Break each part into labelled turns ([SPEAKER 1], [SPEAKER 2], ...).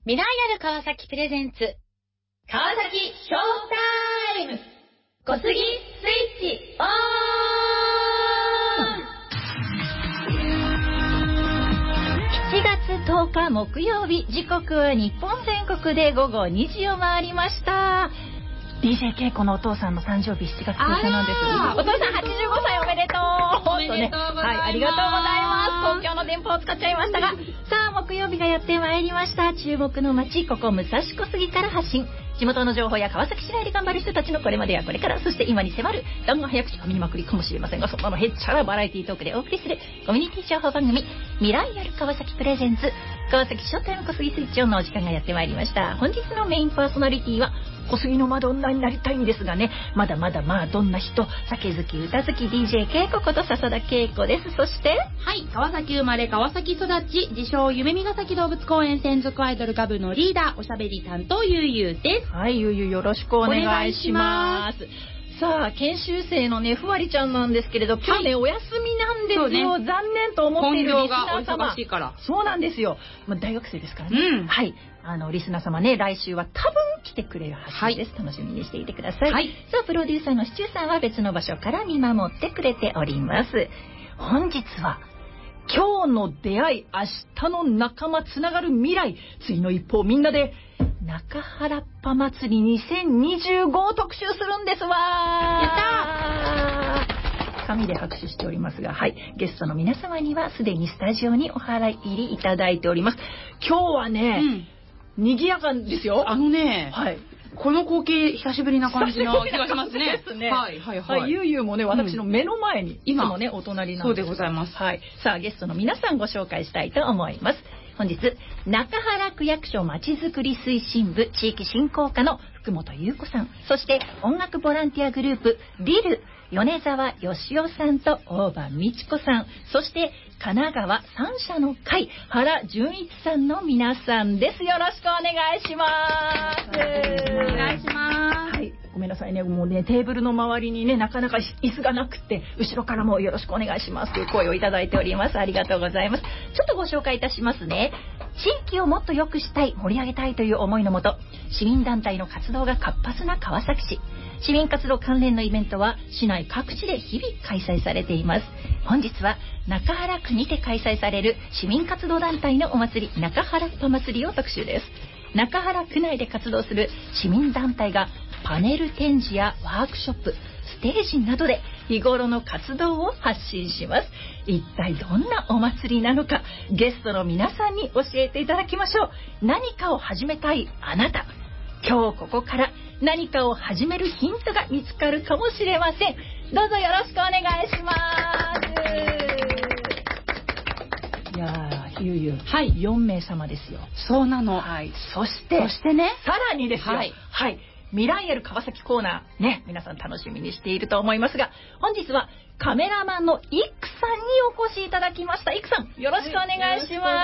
[SPEAKER 1] 未来ある川崎プレゼンツ川崎ショータイム小杉スイッチオン。7月10日木曜日、時刻は日本全国で午後2時を回りました。 DJ ケイコのお父さんの誕生日7月10日なんです。お父さん85歳おめでとう。
[SPEAKER 2] おめでとうございます。
[SPEAKER 1] はい、ありがとうございます。東京の電波を使っちゃいましたが、さあ木曜日がやってまいりました。注目の街、ここ武蔵小杉から発信、地元の情報や川崎市内で頑張る人たちのこれまでやこれから、そして今に迫る弾が早口噛みまくりかもしれませんが、そんなのへっちゃらバラエティートークでお送りするコミュニティ情報番組、未来ある川崎プレゼンツ川崎ショータイム小杉スイッチオンのお時間がやってまいりました。本日のメインパーソナリティは小杉のマドンナになりたいんですがね、まだまだどんな人、酒好き歌好き DJ ケイコこと笹田ケイコです。そして
[SPEAKER 2] はい、川崎生まれ川崎育ち、自称夢見ヶ崎動物公園専属アイドルガブのリーダー、おしゃべり担当ゆうゆうです。
[SPEAKER 1] はい、ゆうゆうよろしくお願いします。さあ研修生のねふわりちゃんなんですけれど、今日ね、はい、お休みなんですよ、ね、残念と思っているリスナー様、
[SPEAKER 2] 忙しいから。
[SPEAKER 1] そうなんですよ、大学生ですからね、はい、リスナー様ね、来週は多分来てくれるはずです、はい、楽しみにしていてください、はい、さあプロデューサーのシチューさんは別の場所から見守ってくれております。本日は今日の出会い、明日の仲間、つながる未来、次の一歩をみんなで中原っぱ祭り2025を特集するんですわ。
[SPEAKER 2] やったー。
[SPEAKER 1] 紙で拍手しておりますが、はい、ゲストの皆様にはすでにスタジオにお払い入りいただいております。今日はね、賑やかですよ。
[SPEAKER 2] はい、この光景久しぶりな感じの気がしますね。
[SPEAKER 1] ですね。
[SPEAKER 2] はいはいはい。
[SPEAKER 1] はい、ゆうゆうもね、私の目の前に、今もねお隣なんです。
[SPEAKER 2] そうでございます。
[SPEAKER 1] はい。さあゲストの皆さんご紹介したいと思います。本日中原区役所まちづくり推進部地域振興課の福本優子さん、そして音楽ボランティアグループリル米沢義雄さんと大場美智子さん、そして神奈川三社の会原純一さんの皆さんです。よろしくお願いします。
[SPEAKER 2] お願いします。
[SPEAKER 1] はい、ごめんなさいね、もうねテーブルの周りにねなかなか椅子がなくて、後ろからもよろしくお願いしますという声をいただいております。ありがとうございます。ちょっとご紹介いたしますね。地域をもっと良くしたい、盛り上げたいという思いのもと、市民団体の活動が活発な川崎市。市民活動関連のイベントは市内各地で日々開催されています。本日は中原区にて開催される市民活動団体のお祭り、中原っぱ祭りを特集です。中原区内で活動する市民団体がパネル展示やワークショップ、ステージなどで日頃の活動を発信します。一体どんなお祭りなのか、ゲストの皆さんに教えていただきましょう。何かを始めたいあなた、今日ここから何かを始めるヒントが見つかるかもしれません。どうぞよろしくお願いします。いやー、ゆうゆう、はい、4名様ですよ。
[SPEAKER 2] そうなの。
[SPEAKER 1] はい、そしてね、さらにですよ、はい、はい、未来ある川崎コーナーね、皆さん楽しみにしていると思いますが、本日はカメラマンのイクさんにお越しいただきました。イクさん、よろしくお願いします。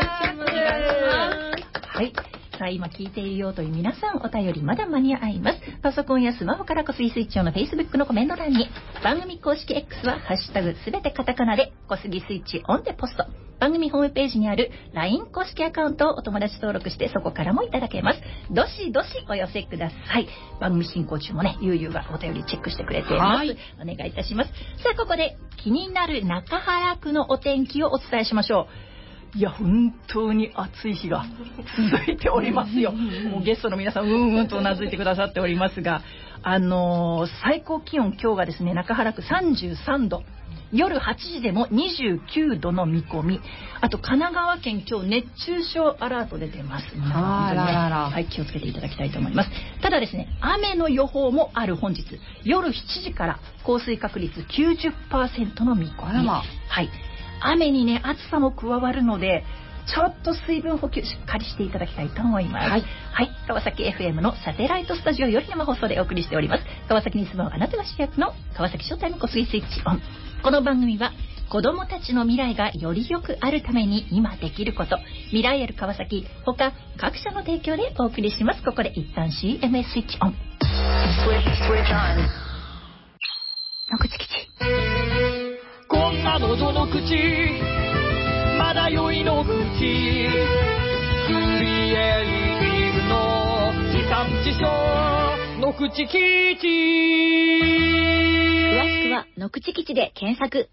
[SPEAKER 1] はい、さあ今聞いているよという皆さん、お便りまだ間に合います。パソコンやスマホから小杉スイッチオンの Facebook のコメント欄に、番組公式 X はハッシュタグすべてカタカナで小杉スイッチオンでポスト、番組ホームページにある LINE 公式アカウントをお友達登録して、そこからもいただけます。どしどしお寄せください。番組進行中もね、ゆうゆうがお便りチェックしてくれています。お願いいたします。さあここで気になる中原区のお天気をお伝えしましょう。いや本当に暑い日が続いておりますよ。もうゲストの皆さんうんとうなずいてくださっておりますが、最高気温今日がですね、中原区33度、夜8時でも29度の見込み。あと神奈川県今日熱中症アラート出てます。皆さん、はい、気をつけていただきたいと思います。ただですね、雨の予報もある本日、夜7時から降水確率 90% の見込み。はい、雨にね暑さも加わるので、ちょっと水分補給しっかりしていただきたいと思います。はい、はい、川崎 FM のサテライトスタジオより生放送でお送りしております。川崎に住むあなたが主役の川崎ショータイム小杉スイッチオン。この番組は子どもたちの未来がより良くあるために今できること、未来ある川崎他各社の提供でお送りします。ここで一旦 CM スイッチオン。野口吉、
[SPEAKER 3] こんなのどの口まだ酔いの口、クリエリーの地産地消の口基地。
[SPEAKER 4] 詳しくはの口基地で検索。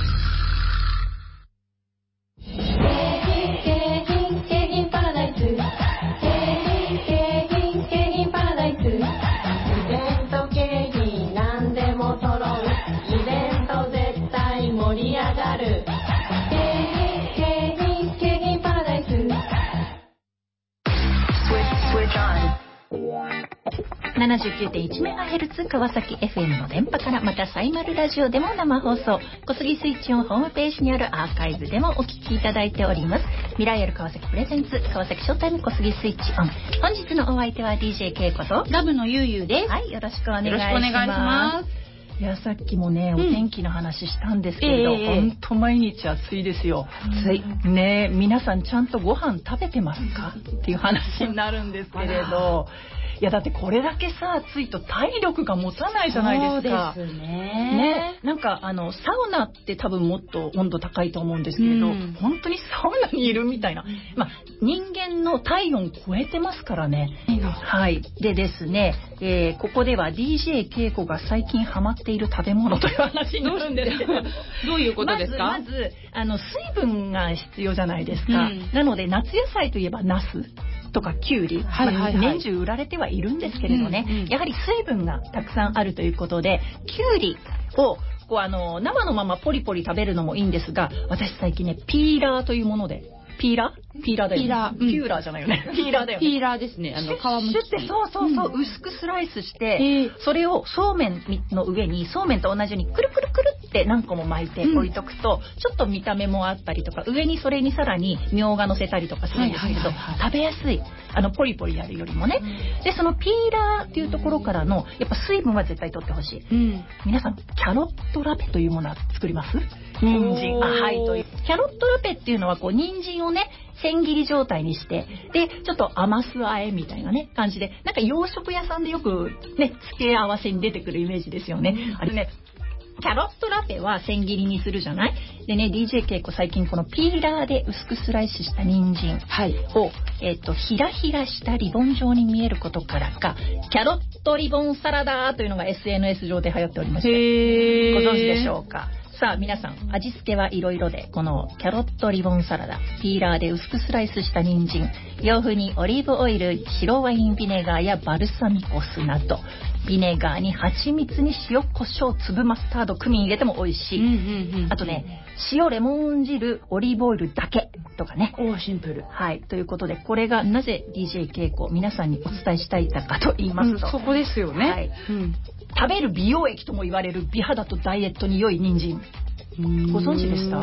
[SPEAKER 1] 79.1MHz 川崎 FM の電波から、またサイマルラジオでも生放送、小杉スイッチオンホームページにあるアーカイブでもお聞きいただいております。未来ある川崎プレゼンツ川崎ショータイム小杉スイッチオン。本日のお相手は DJ ケイコと
[SPEAKER 2] ガブのゆうゆうです。
[SPEAKER 1] はい、よろしくお願いします。
[SPEAKER 2] よろしくお願いします。
[SPEAKER 1] いや、さっきもね、お天気の話したんですけれど、ほんと毎日暑いですよ。
[SPEAKER 2] 暑い。
[SPEAKER 1] ね、皆さんちゃんとご飯食べてますかっていう話になるんですけれど、いやだってこれだけさ暑いと体力が持たないじゃないですか。
[SPEAKER 2] そうですね。
[SPEAKER 1] ね、なんかサウナって多分もっと温度高いと思うんですけれど、本当にサウナにいるみたいな、まあ人間の体温超えてますからね。はい。でですね、ここでは DJ ケイコが最近ハマっている食べ物という話になるんですけど、
[SPEAKER 2] どういうことですか？
[SPEAKER 1] まず水分が必要じゃないですか。なので夏野菜といえばナスとかキュウリ、年中売られてはいるんですけれどね、やはり水分がたくさんあるということで、キュウリをこう生のままポリポリ食べるのもいいんですが、私最近ねピーラーというもので、ピーラーだよね。ピーラーじゃないよね。ピーラーだよね。
[SPEAKER 2] ピーラーですね。皮むき。
[SPEAKER 1] シュッて、そう薄くスライスして、それをそうめんの上に、そうめんと同じようにくるくるくるって何個も巻いて置いとくと、ちょっと見た目もあったりとか、上にそれにさらにみょうが乗せたりとかするんですけど、食べやすい。ポリポリやるよりもね。で、そのピーラーっていうところからの、やっぱ水分は絶対取ってほしい。皆さん、キャロットラペというものは作ります？人参。はい、という。キャロットラペっていうのは、こう、人参をね、千切り状態にして、で、ちょっと甘酢あえみたいなね、感じで、なんか洋食屋さんでよくね、付け合わせに出てくるイメージですよね。あれね、キャロットラペは千切りにするじゃない？でね、DJ ケイコ最近このピーラーで薄くスライスした人参を、ひらひらしたリボン状に見えることからか、キャロットリボンサラダというのが SNS 上で流行っておりまして、ご存知でしょうか？さあ皆さん、味付けはいろいろで、このキャロットリボンサラダ、ピーラーで薄くスライスした人参、洋風にオリーブオイル、白ワインビネガーやバルサミコ酢など、ビネガーに蜂蜜に塩コショウ、粒マスタード、クミン入れても美味しい。あとね、塩、レモン汁、オリーブオイルだけとかね。
[SPEAKER 2] シンプル。
[SPEAKER 1] はい。ということで、これがなぜ DJ ケイコ皆さんにお伝えしたいかと言いますと、
[SPEAKER 2] そこですよね。
[SPEAKER 1] はい。食べる美容液とも言われる美肌とダイエットに良い人参。ご存知でした？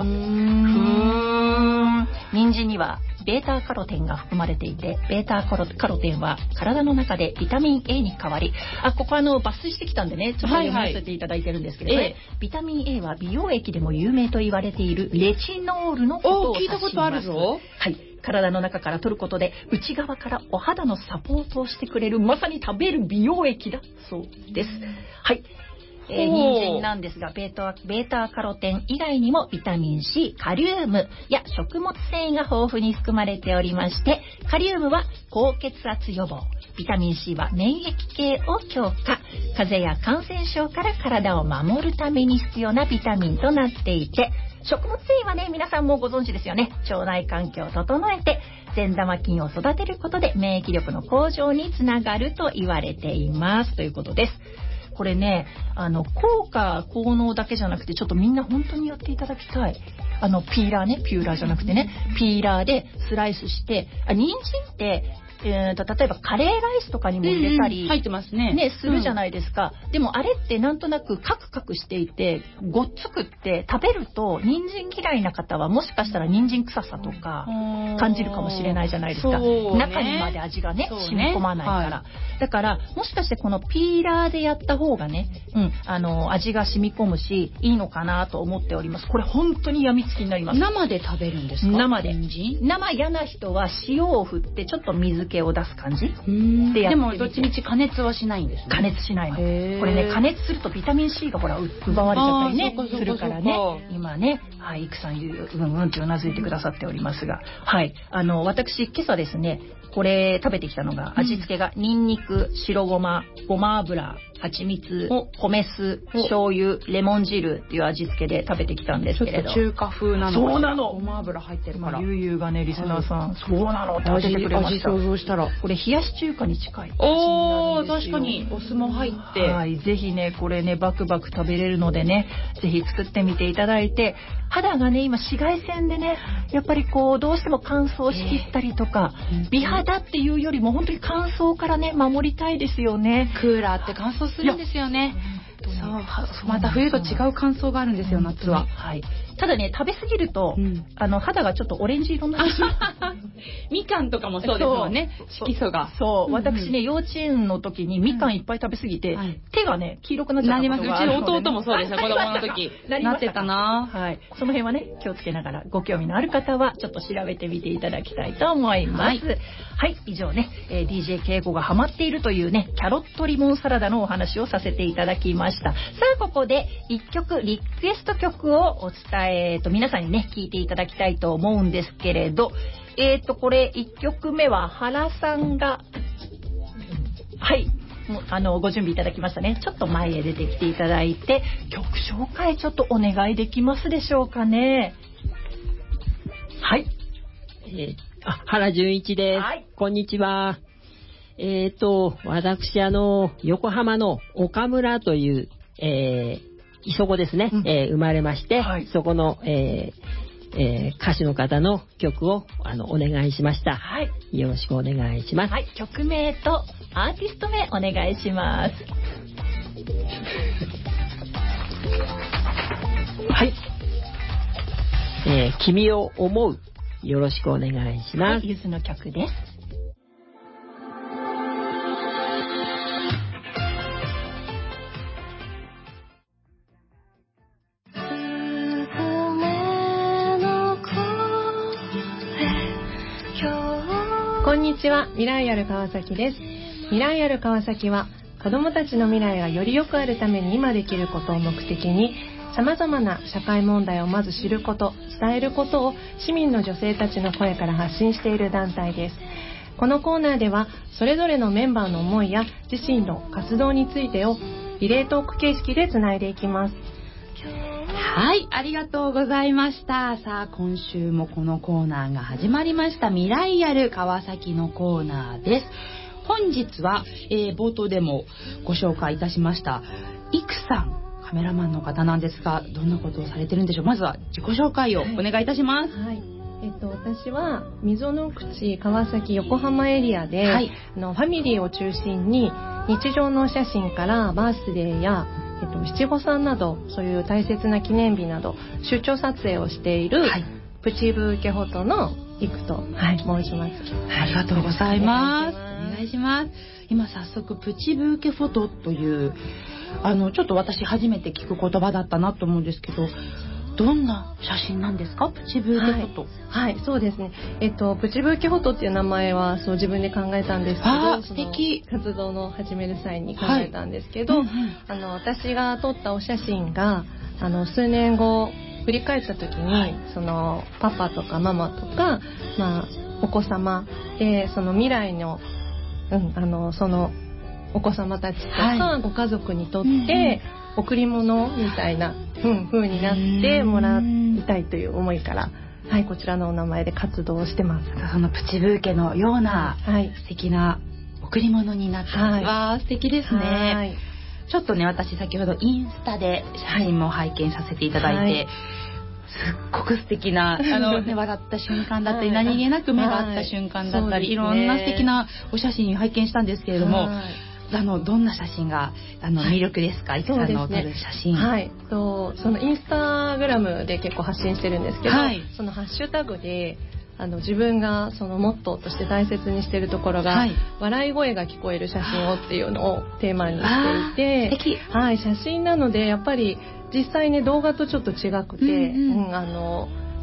[SPEAKER 1] 人参にはベータカロテンが含まれていて、ベータカロテンは体の中でビタミン A に変わり、ここ抜粋してきたんでね、ちょっと読ませていただいてるんですけれど、ビタミン A は美容液でも有名と言われているレチノールのことを指します。
[SPEAKER 2] 聞いたことあるぞ。
[SPEAKER 1] はい。体の中から取ることで内側からお肌のサポートをしてくれる、まさに食べる美容液だそうです。はい。人参なんですが、ベータカロテン以外にもビタミン C、カリウムや食物繊維が豊富に含まれておりまして、カリウムは高血圧予防、ビタミン C は免疫系を強化、風邪や感染症から体を守るために必要なビタミンとなっていて、食物繊維はね、皆さんもご存知ですよね。腸内環境を整えて善玉菌を育てることで免疫力の向上につながると言われていますということです。これね、効果効能だけじゃなくて、ちょっとみんな本当にやっていただきたい。ピーラーね、ピューラーじゃなくてね、ピーラーでスライスして、人参って例えばカレーライスとかにも入れたり、
[SPEAKER 2] 入ってますね。
[SPEAKER 1] するじゃないですか。でもあれってなんとなくカクカクしていてごっつくって、食べると人参嫌いな方はもしかしたら人参臭さとか感じるかもしれないじゃないですか。中にまで味がね染み込まないから、だからもしかしてこのピーラーでやった方がね、味が染み込むしいいのかなと思っております。これ本当に病みつきになります。
[SPEAKER 2] 生で食べるんですか？
[SPEAKER 1] 生で。生嫌な人は塩を振ってちょっと水漬けを出す感じでやってみて。
[SPEAKER 2] でもどっちみち加熱はしないんですね。
[SPEAKER 1] 加熱しないの。これね、加熱するとビタミン C がほら奪われちゃったりねするからね。今ね、はい、いくさんうんってうなずいてくださっておりますが、はい、私今朝ですね、これ食べてきたのが、味付けがニンニク、白ごま、ごま油、蜂蜜、米酢、醤油、レモン汁っていう味付けで食べてきたんですけれど。
[SPEAKER 2] ちょっと中華風なの。
[SPEAKER 1] そうなの。
[SPEAKER 2] ごま油入ってるから。
[SPEAKER 1] ゆうゆうがね、リスナーさん、そうなのって当ててくれました。
[SPEAKER 2] 味想像したら。
[SPEAKER 1] これ冷やし中華に近い。
[SPEAKER 2] おー、確かにお酢も入って。
[SPEAKER 1] はい、ぜひね、これね、バクバク食べれるのでね、ぜひ作ってみていただいて、肌がね、今紫外線でね、やっぱりこう、どうしても乾燥しきったりとか、美肌っていうよりも本当に乾燥からね、守りたいですよね。
[SPEAKER 2] クーラーって乾燥するんですよね。そう、また冬と違う乾燥があるんですよ、夏は。
[SPEAKER 1] はい。ただね、食べ過ぎると、肌がちょっとオレンジ色になってしまう。
[SPEAKER 2] みかんとかもそうですもんね、色素が。
[SPEAKER 1] そう、私ね、幼稚園の時にみかんいっぱい食べ過ぎて、手がね、黄色くなっちゃったことがあるので。
[SPEAKER 2] うちの弟もそうでした、子供の時。なってたな。
[SPEAKER 1] はい。その辺はね、気をつけながら、ご興味のある方は、ちょっと調べてみていただきたいと思います。はい、以上ね、DJ ケイコがハマっているというね、キャロットリモンサラダのお話をさせていただきました。さあ、ここで1曲、リクエスト曲をお伝え皆さんにね、聞いていただきたいと思うんですけれど、これ1曲目は原さんが、はい、ご準備いただきましたね。ちょっと前へ出てきていただいて、曲紹介ちょっとお願いできますでしょうかね。はい。
[SPEAKER 5] 原純一です。はい、こんにちは。私、横浜の岡村という、そこですね、生まれまして、はい、そこの、歌手の方の曲をお願いしました。はい。よろしくお願いします。
[SPEAKER 1] はい。曲名とアーティスト名お願いします。
[SPEAKER 5] はい。君を思う。よろしくお願いします。はい、
[SPEAKER 1] ゆずの曲です。
[SPEAKER 6] こんにちは、未来ある川崎です。未来ある川崎は子どもたちの未来がより良くあるために今できることを目的に、様々な社会問題をまず知ること、伝えることを市民の女性たちの声から発信している団体です。このコーナーではそれぞれのメンバーの思いや自身の活動についてをリレートーク形式でつないでいきます。
[SPEAKER 2] はい、ありがとうございました。さあ、今週もこのコーナーが始まりました。未来ある川崎のコーナーです。本日は、冒頭でもご紹介いたしましたイクさん、カメラマンの方なんですが、どんなことをされてるんでしょう。まずは自己紹介をお願いいたします。
[SPEAKER 6] はい、私は溝の口川崎横浜エリアで、はい、ファミリーを中心に日常のお写真からバースデーや七五三などそういう大切な記念日など出張撮影をしている、はい、プチブーケフォトのイクと、はい、申します。
[SPEAKER 2] ありがとうございます。お願いします。今早速プチブーケフォトというちょっと私初めて聞く言葉だったなと思うんですけど、どんな写真なんですか？プチブーケフォト。
[SPEAKER 6] はい、そうですね。プチブーケフォトっていう名前はそう自分で考えたんですけど、
[SPEAKER 2] 素敵。
[SPEAKER 6] 活動の始める際に考えたんですけど、私が撮ったお写真が数年後振り返った時に、はい、そのパパとかママとか、お子様でその未来の、そのお子様たちとかご家族にとって贈り物みたいな風になってもらいたいという思いから、はい、こちらのお名前で活動してます。
[SPEAKER 2] そのプチブーケのような素敵な贈り物になってます。わあ、素敵ですね。はい、ちょっとね、私先ほどインスタで写真も拝見させていただいて、はい、すっごく素敵な笑った瞬間だったり、何気なく目が合った瞬間だったり、いろんな素敵なお写真拝見したんですけれども、どんな写真が魅力ですか？いくさんの撮る写真。
[SPEAKER 6] はい、そのインスタグラムで結構発信してるんですけど、はい、そのハッシュタグで自分がそのモットーとして大切にしているところが、はい、笑い声が聞こえる写真をっていうのをテーマにしていて、
[SPEAKER 2] 素敵。
[SPEAKER 6] はい、写真なのでやっぱり実際ね動画とちょっと違くて、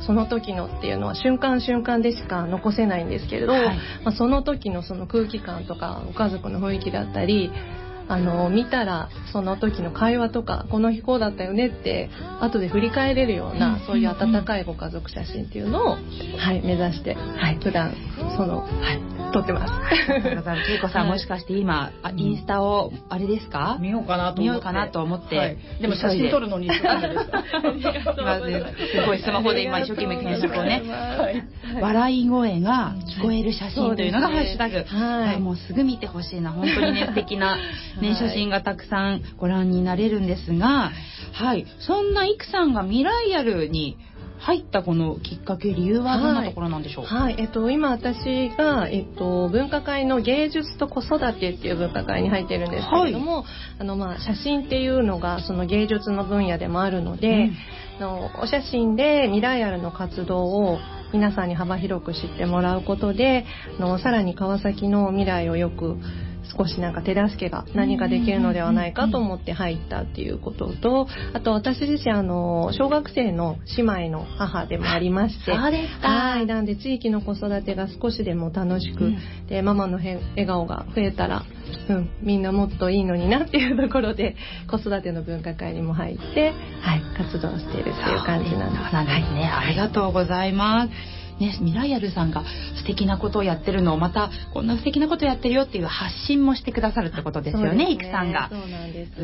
[SPEAKER 6] その時のっていうのは瞬間瞬間でしか残せないんですけれど、その時のその空気感とかご家族の雰囲気だったり、見たらその時の会話とかこの日こうだったよねって後で振り返れるような、そういう温かいご家族写真っていうのを、目指して、普段撮ってます。
[SPEAKER 2] 恵子さん、もしかして今インスタをあれですか、
[SPEAKER 7] 見ようかなと思って、
[SPEAKER 2] でも
[SPEAKER 7] 写真撮るのに今す
[SPEAKER 2] ごいスマホで今一生懸命検索をね、笑い声が聞こえる写真というのがハッシュタグ、もうすぐ見てほしいな。本当にね素敵な写真がたくさんご覧になれるんですが、そんなイクさんがミライアルに入ったこのきっかけ、理由はどんなところなんでしょう？
[SPEAKER 6] 今私が、分科会の芸術と子育てっていう分科会に入っているんですけれども、写真っていうのがその芸術の分野でもあるので、お写真でミライアルの活動を皆さんに幅広く知ってもらうことで、さらに川崎の未来をよく少しなんか手助けが何かできるのではないかと思って入ったっていうことと、あと私自身小学生の姉妹の母でもありまして、
[SPEAKER 2] そうですか。
[SPEAKER 6] なんで地域の子育てが少しでも楽しく、でママの笑顔が増えたら、みんなもっといいのになっていうところで子育ての分科会にも入って、活動しているっていう感じなんです。
[SPEAKER 2] そうなんですね。ありがとうございます。ミライアルさんが素敵なことをやってるのをまたこんな素敵なことをやってるよっていう発信もしてくださるってことですよね、イクさんが。
[SPEAKER 6] そうなんです。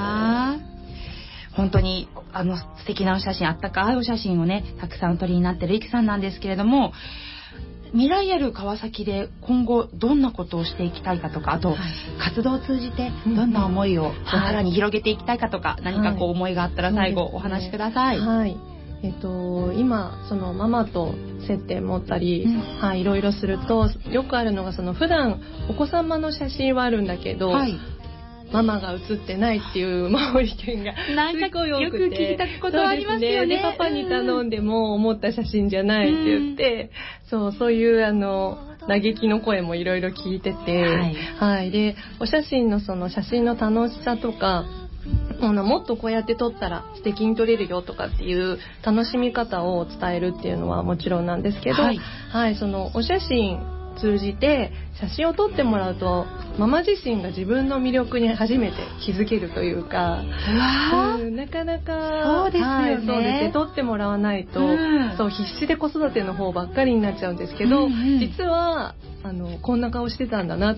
[SPEAKER 2] 本当に素敵なお写真、あったかいお写真をねたくさんお撮りになってるイクさんなんですけれども、ミライアル川崎で今後どんなことをしていきたいかとか、あと活動を通じてどんな思いをさらに広げていきたいかとか、何か思いがあったら最後お話しください。
[SPEAKER 6] 今そのママと接点持ったり、いろいろするとよくあるのが、普段お子様の写真はあるんだけど、ママが写ってないっていう意見がすごい多くて、
[SPEAKER 2] よく聞いたことありますよね。
[SPEAKER 6] でパパに頼んでも思った写真じゃないって言って、そういう嘆きの声もいろいろ聞いてて、でお写真のその写真の楽しさとか、もっとこうやって撮ったら素敵に撮れるよとかっていう楽しみ方を伝えるっていうのはもちろんなんですけど、そのお写真通じて写真を撮ってもらうとママ自身が自分の魅力に初めて気づけるというか、なかなか
[SPEAKER 2] そうですよね、
[SPEAKER 6] そうですね、撮ってもらわないと、必死で子育ての方ばっかりになっちゃうんですけど、実はこんな顔してたんだなって、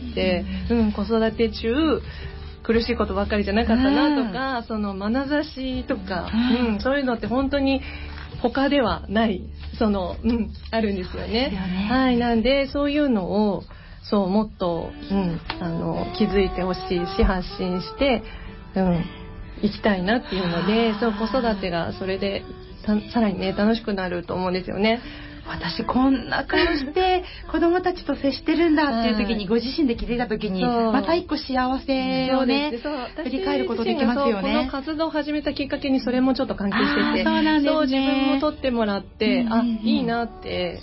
[SPEAKER 6] 子育て中苦しいことばっかりじゃなかったなとか、その眼差しとか、そういうのって本当に他ではないあるんですよね。なんでそういうのをもっと、気づいてほしいし発信して行きたいなっていうので、子育てがそれでさらにね楽しくなると思うんですよね。
[SPEAKER 2] 私こんな顔して子供たちと接してるんだっていう時に、ご自身で気づいた時にまた一個幸せをね振り返ることできますよね。
[SPEAKER 6] この活動を始めたきっかけにそれもちょっと関係してて、
[SPEAKER 2] そうなんですね。
[SPEAKER 6] 自分も撮ってもらって、いいなって、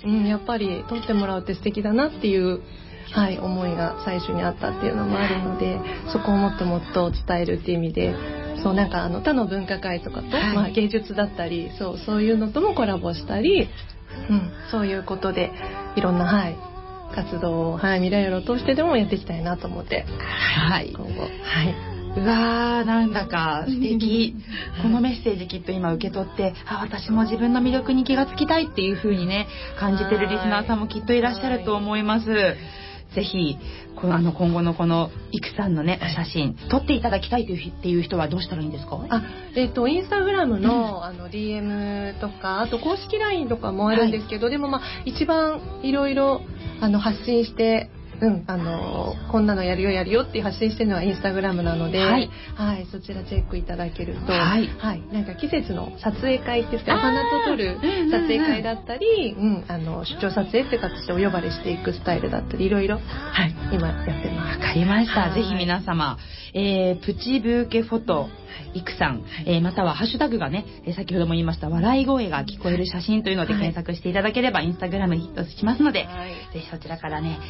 [SPEAKER 6] やっぱり撮ってもらうって素敵だなっていう思いが最初にあったっていうのもあるので、そこをもっともっと伝えるっていう意味で、なんか他の文化会とかと、芸術だったりそういうのともコラボしたり、そういうことでいろんな活動をミライアルを通してでもやっていきたいなと思って、今後
[SPEAKER 2] うわー、なんだか素敵。このメッセージきっと今受け取って、私も自分の魅力に気がつきたいっていう風にね感じてるリスナーさんもきっといらっしゃると思います。ぜひ今後のこのイクさんのね写真撮っていただきたいっていう人はどうしたらいいんですか？
[SPEAKER 6] インスタグラムのDM とか、あと公式 LINE とかもあるんですけど、でも一番いろいろ発信してこんなのやるよっていう発信してるのはインスタグラムなので、そちらチェックいただけると、なんか季節の撮影会って言ってお花と撮る撮影会だったり、出張撮影っていう形でお呼ばれしていくスタイルだったり、いろいろ今やってます。
[SPEAKER 2] わかりました。ぜひ皆様、プチブーケフォトイクさん、またはハッシュタグがね、先ほども言いました笑い声が聞こえる写真というので検索していただければインスタグラムにヒットしますので、ぜひそちらからね、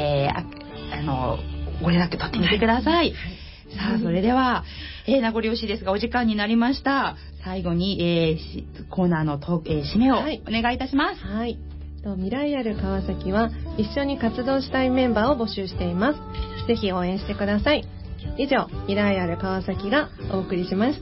[SPEAKER 2] ご連絡取ってみてください。さあ、それでは、名残惜しいですがお時間になりました。 最後に、コーナーの締めをお願いいたします。
[SPEAKER 6] はい。未来ある川崎は一緒に活動したいメンバーを募集しています。ぜひ応援してください。以上、未来ある川崎がお送りしました。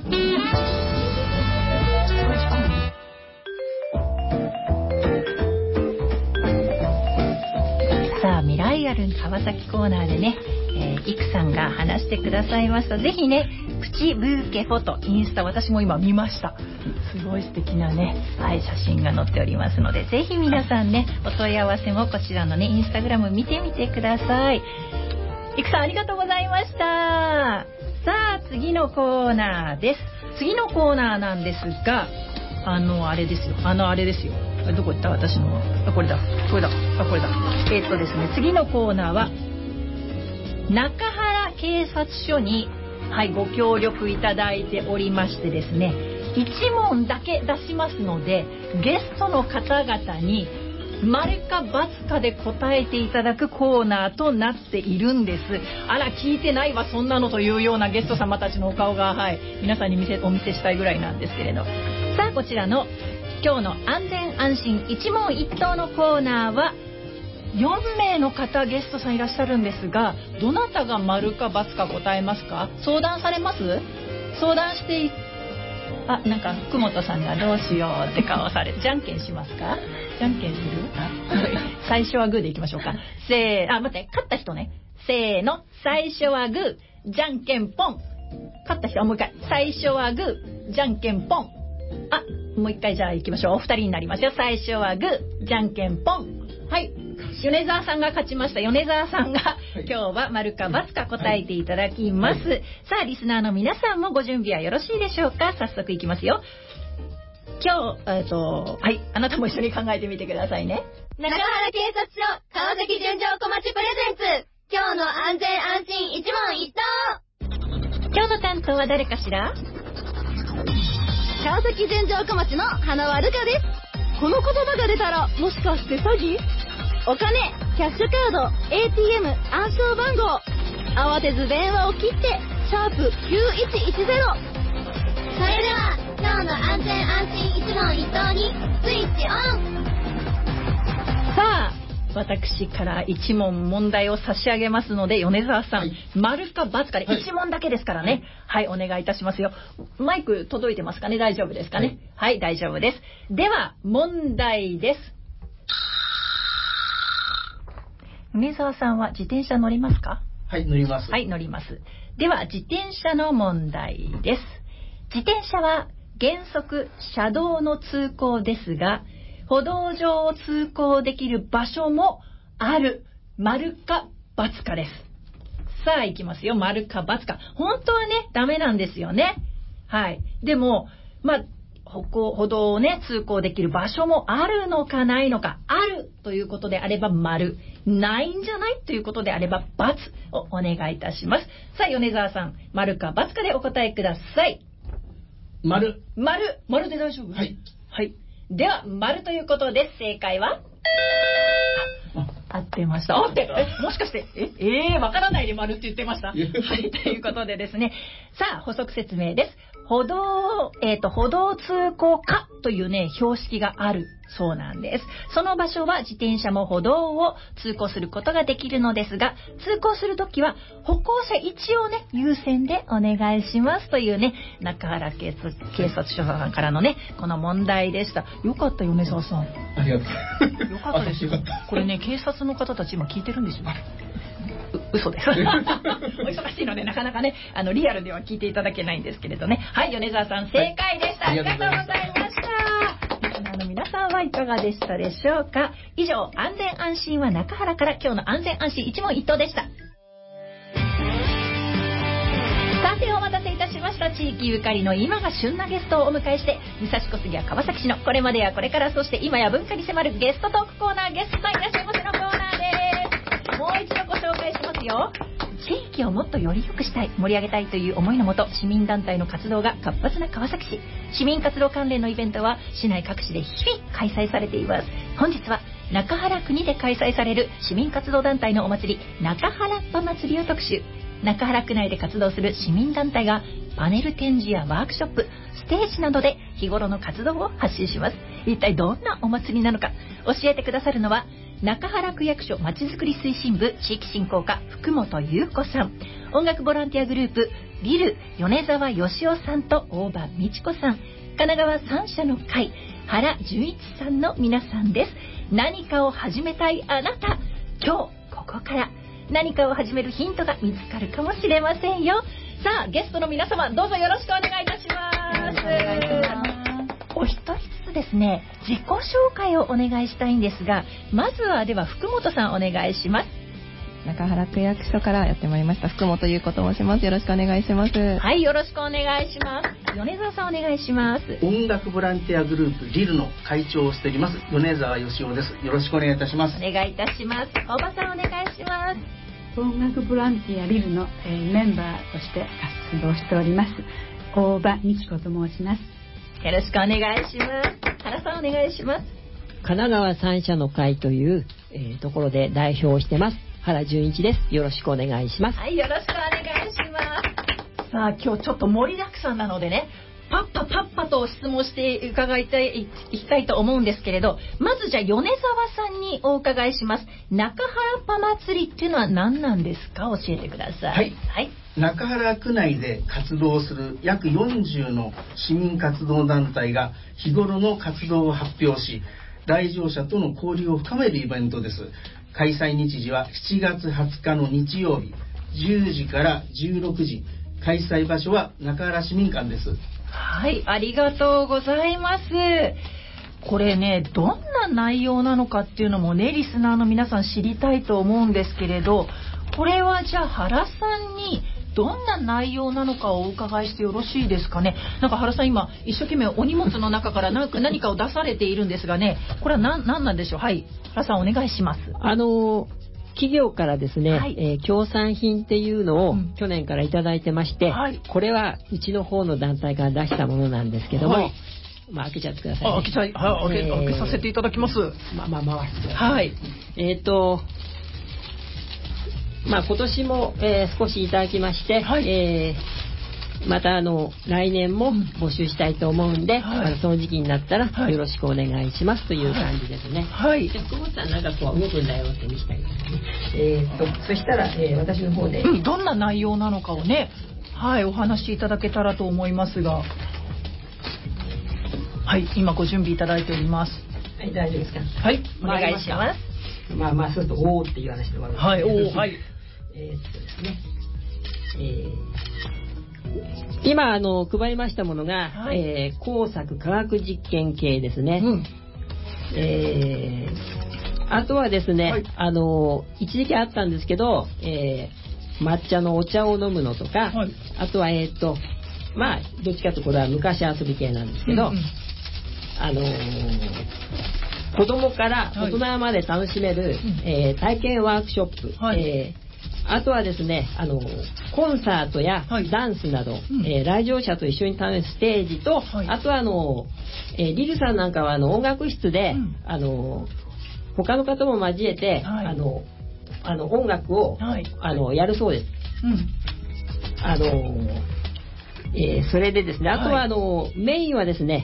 [SPEAKER 1] さあ、未来ある川崎コーナーでね、いくさんが話してくださいました。ぜひね、プチブーケフォトインスタ、私も今見ました。すごい素敵なね、はい、写真が載っておりますので、ぜひ皆さんね、お問い合わせもこちらのね、インスタグラム見てみてください。いくさん、ありがとうございました。さあ、次のコーナーです。次のコーナーなんですが、あれですよ。あれですよ。どこ行った私の。これだ。これだ。これだ。ですね、次のコーナーは、中原警察署に、はい、ご協力いただいておりましてですね、1問だけ出しますので、ゲストの方々に、丸か×かで答えていただくコーナーとなっているんです。あら、聞いてないわそんなのというようなゲスト様たちのお顔が、はい、皆さんにお見せしたいぐらいなんですけれど、さあ、こちらの今日の安全安心一問一答のコーナーは4名の方ゲストさんいらっしゃるんですが、どなたが丸か×か答えますか？相談されます？相談してなんか福本さんがどうしようって顔されて、じゃんけんしますか？じゃんけんする？最初はグーでいきましょうか。待って、勝った人ね。せーの、最初はグー、じゃんけんポン。勝った人、もう一回。最初はグー、じゃんけんポン。もう一回じゃあ行きましょう。お二人になりますよ。最初はグー、じゃんけんポン。はい。米沢さんが勝ちました。米沢さんが今日は丸か×か答えていただきます。さあ、リスナーの皆さんもご準備はよろしいでしょうか？早速いきますよ。今日、はい、あなたも一緒に考えてみてくださいね。
[SPEAKER 8] 中原警察署川崎純情小町プレゼンツ、今日の安全安心一問一答。
[SPEAKER 1] 今日の担当は誰かしら？
[SPEAKER 8] 川崎純情小町の花輪るかです。この言葉が出たらもしかして詐欺？お金、キャッシュカード、ATM、暗証番号。慌てず電話を切って#9110。それでは今日の安全安心一問一答にスイッチオン。
[SPEAKER 1] さあ、私から1問問題を差し上げますので、米沢さん、丸か×かで1問だけですからね、はい、お願いいたしますよ。マイク届いてますかね？大丈夫ですかね？はい、大丈夫です。では問題です。米沢さんは自転車乗りますか？
[SPEAKER 9] はい、乗ります。
[SPEAKER 1] はい、乗ります。では自転車の問題です。自転車は原則車道の通行ですが、歩道上を通行できる場所もある。丸か×かです。さあ、いきますよ。丸か×か。本当はね、ダメなんですよね。はい。でも、歩道をね、通行できる場所もあるのかないのか。あるということであれば丸。ないんじゃないということであれば×をお願いいたします。さあ、米沢さん、丸か×かでお答えください。
[SPEAKER 9] 丸
[SPEAKER 1] で大丈夫？
[SPEAKER 9] はい。
[SPEAKER 1] はい。では、丸ということで、正解は合ってました。もしかして、わからないで丸って言ってました。はい、ということでですね。さあ、補足説明です。歩道通行可というね、標識があるそうなんです。その場所は自転車も歩道を通行することができるのですが、通行するときは歩行者一応ね、優先でお願いしますというね、中原警察署さんからのね、この問題でした。よかった、米沢さん。
[SPEAKER 9] ありがとう。
[SPEAKER 1] よかったですよ。これね、警察の方たち今聞いてるんですよ。嘘です。お忙しいのでなかなかね、リアルでは聞いていただけないんですけれどね。はい、米沢さん正解でした。ありがとうございました。リスナーの皆さんはいかがでしたでしょうか。以上、安全安心は中原から今日の安全安心一問一答でした。さて、お待たせいたしました。地域ゆかりの今が旬なゲストをお迎えして、武蔵小杉や川崎市のこれまでやこれから、そして今や文化に迫るゲストトークコーナー、ゲストさんいらっしゃいませのコーナーです。もう一度ご紹介しますよ。地域をもっとより良くしたい、盛り上げたいという思いのもと、市民団体の活動が活発な川崎市。市民活動関連のイベントは市内各地で日々開催されています。本日は中原区にて開催される市民活動団体のお祭り、中原っぱ祭りを特集。 中原区内で活動する市民団体がパネル展示やワークショップ、ステージなどで日頃の活動を発信します。一体どんなお祭りなのか教えてくださるのは、中原区役所まちづくり推進部地域振興課福本優子さん、音楽ボランティアグループリル米沢義雄さんと大場美智子さん、神奈川三社の会原純一さんの皆さんです。何かを始めたいあなた、今日ここから何かを始めるヒントが見つかるかもしれませんよ。さあ、ゲストの皆様どうぞよろしくお願いいたします。お一人ずつですね、自己紹介をお願いしたいんですが、まずはでは福本さんお願いします。
[SPEAKER 6] 中原区役所からやってまいりました福本優子と申します。よろしくお願いします。
[SPEAKER 1] はい、よろしくお願いします。米沢さんお願いします。
[SPEAKER 9] 音楽ボランティアグループリルの会長をしております米沢義雄です。よろしくお願いいたします。
[SPEAKER 1] お願いいたします。大場さんお願いします。
[SPEAKER 10] 音楽ボランティアリルの、メンバーとして活動しております大場美智子と申します。
[SPEAKER 1] よろしくお願いします。原さんお願いします。
[SPEAKER 5] 神奈川三社の会という、ところで代表をしてます原純一です。よろしくお願いします。
[SPEAKER 1] はい、よろしくお願いします。さあ、今日ちょっと盛りだくさんなのでね、パッパと質問して伺いきたいと思うんですけれど、まずじゃあ米沢さんにお伺いします。中原パ祭りっていうのは何なんですか、教えてください。
[SPEAKER 9] はい、はい、中原区内で活動する約40の市民活動団体が日頃の活動を発表し、来場者との交流を深めるイベントです。開催日時は7月20日の日曜日10時から16時、開催場所は中原市民館です。
[SPEAKER 1] はい、ありがとうございます。これね、どんな内容なのかっていうのもね、リスナーの皆さん知りたいと思うんですけれど、これはじゃあ原さんにどんな内容なのかをお伺いしてよろしいですかね。なんか原さん今一生懸命お荷物の中から何かを出されているんですがね、これは何なんでしょう。はい、原さんお願いします。
[SPEAKER 5] 企業からですね、
[SPEAKER 1] はい、
[SPEAKER 5] 協賛品っていうのを去年からいただいてまして、
[SPEAKER 1] はい、
[SPEAKER 5] これはうちの方の団体から出したものなんですけども、はい、まあ開けちゃってください、ね。
[SPEAKER 1] 開けさせていただきます。
[SPEAKER 5] 回す。
[SPEAKER 1] はい。
[SPEAKER 5] まあ今年も、少しいただきまして、はい、また来年も募集したいと思うんで、はい、その時期になったらよろしくお願いしますという感じですね。
[SPEAKER 1] はい。
[SPEAKER 5] で、福本さんなんかこう動くんだよって見せてあげますね。そしたら、私の方で、
[SPEAKER 1] どんな内容なのかをね、はい、お話しいただけたらと思いますが、はい、今ご準備いただいております。
[SPEAKER 5] はい、大丈夫ですか。
[SPEAKER 1] はい、お願いします。
[SPEAKER 5] まあそうするとおーっていう話で終わるんですけど、
[SPEAKER 1] はい、おー、はい。
[SPEAKER 5] ですね。今配りましたものが、はい、工作科学実験系ですね。あとはですね、はい、一時期あったんですけど、抹茶のお茶を飲むのとか、はい、あとはまあどっちかというとこれは昔遊び系なんですけど、子供から大人まで楽しめる、体験ワークショップ、はい、あとはですね、コンサートやダンスなど、来場者と一緒に楽しむステージと、はい、あとはリルさんなんかは音楽室で、他の方も交えて、はい、音楽を、はい、やるそうです。それでですね、あとはメインはですね、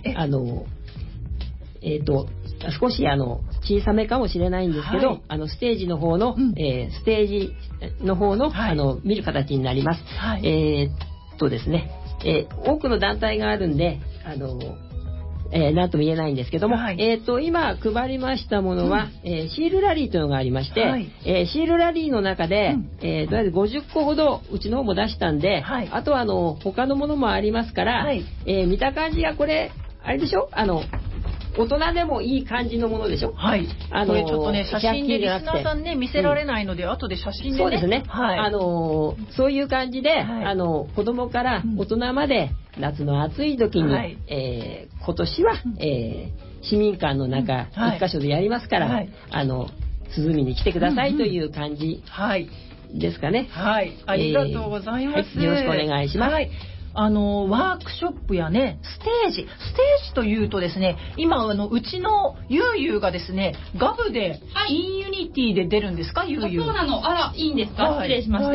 [SPEAKER 5] 少し小さめかもしれないんですけど、はい、ステージの方の、ステージの方の、はい、見る形になります。はい、ですね、多くの団体があるんで、なんとも言えないんですけども、はい、今配りましたものは、シールラリーというのがありまして、はい、シールラリーの中で、とりあえず50個ほどうちの方も出したんで、はい、あとは他のものもありますから、はい、見た感じがこれあれでしょ、大人でもいい感じのものでしょ。はい。
[SPEAKER 1] これちょっとね、写真でリスナーさんね、見せられないので、後で写真でね。
[SPEAKER 5] そうですね。
[SPEAKER 1] はい。
[SPEAKER 5] そういう感じで、はい、子供から大人まで、夏の暑い時に、はい、今年は、市民館の中、一箇所でやりますから、はい、涼みに来てくださいという感じですかね。
[SPEAKER 1] はい。ありがとうございます。
[SPEAKER 5] はい、よろしくお願いします。はい。
[SPEAKER 1] ワークショップやね、ステージというとですね、今うちのゆうゆうがですね、ガブで、インユニティで出るんですか、ゆうゆう。
[SPEAKER 2] そうなの。あら、いいんですか、失礼しまして。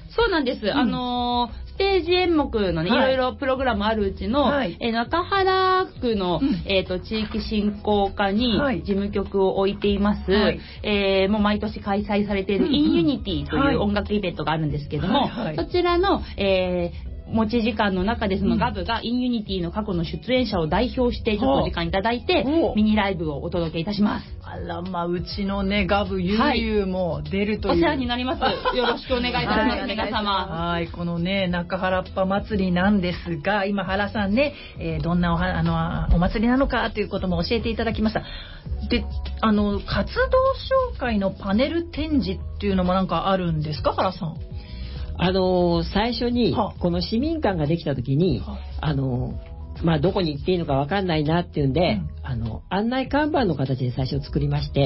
[SPEAKER 2] そうなんです。ステージ演目のね、いろいろプログラムあるうちの、中原区の、地域振興課に事務局を置いています、もう毎年開催されているインユニティという音楽イベントがあるんですけども、そちらの、持ち時間の中でそのガブがインユニティの過去の出演者を代表してちょっとお時間いただいて、ミニライブをお届けいたします。
[SPEAKER 1] あら、まあ、うちのね、ガブゆうゆうも出るという。
[SPEAKER 2] お世話になります。よろしくお願いいたします、皆様。
[SPEAKER 1] はい、このね、中原っぱ祭りなんですが、今原さんね、どんなお祭りなのかということも教えていただきました。で、活動紹介のパネル展示っていうのもなんかあるんですか、原さん。
[SPEAKER 5] 最初にこの市民館ができた時に、まあ、どこに行っていいのか分かんないなっていうんで、案内看板の形で最初作りまして、